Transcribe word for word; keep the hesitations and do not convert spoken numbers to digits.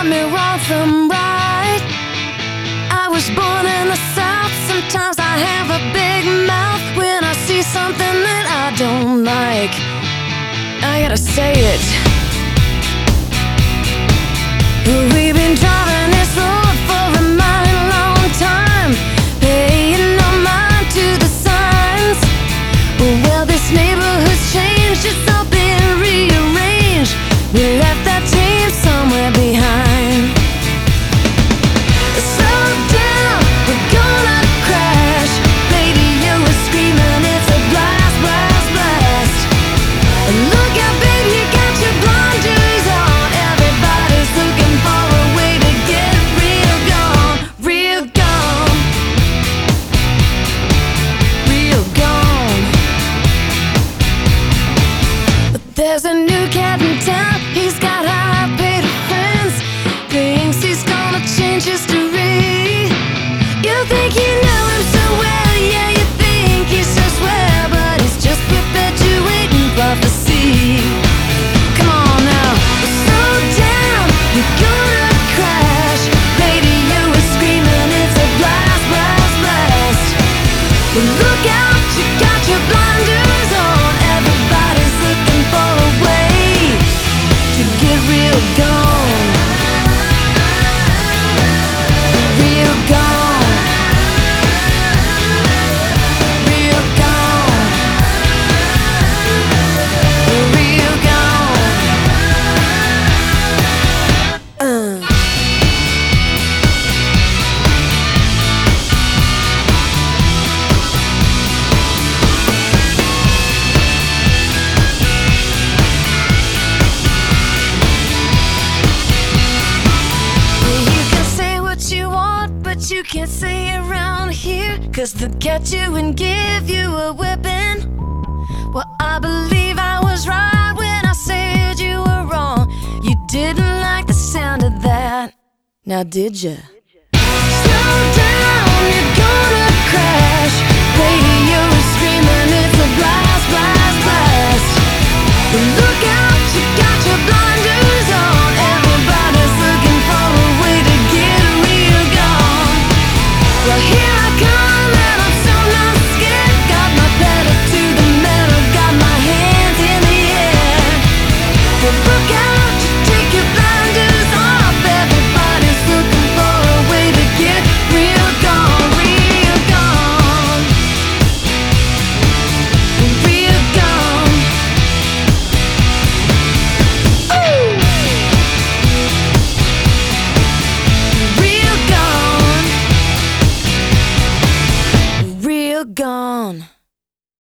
got me wrong from right. I was born in the South. Sometimes I have a big mouth when I see something that I don't like. I gotta say it. We've been driving this road for a mighty long time, paying no mind to the signs. Well, this neighborhood's changed, it's all been rearranged. We left that team somewhere behind. Slow down, we're gonna crash. Radio is screaming, it's a blast, blast, blast. Look out, baby, you got your blinders on. Everybody's looking for a way to get real gone, real gone, real gone. But there's a new cat in town. He's got high paid friends. Thinks he's gonna change history. You think you know him so well, yeah, you think he's so swell, but he's just perpetuating prophecy. Come on now, slow down, you're gonna crash. Radio is screaming, it's a blast, blast, blast. Look out, you got your blinders on. Everybody's looking for a way to get real gone, real gone, real gone, real gone. Uh. You can say what you want, but you can't say it around here, 'cause they'll get you and give you a whipping. Well, I believe I was right when I said you were wrong. You didn't like the sound of that, now did ya? Slow down, you're gonna crash. Radio is screaming, it's a blast, blast, blast. Look out, you got your blinders on. Everybody's looking for a way to get real gone. Well, here I come and I'm so not scared. Got my pedal to the metal, got my hands in the air. Well, look out, you take your blinders off. Everybody's looking for a way to get real gone, real gone, real gone. Ooh. Real gone, real gone.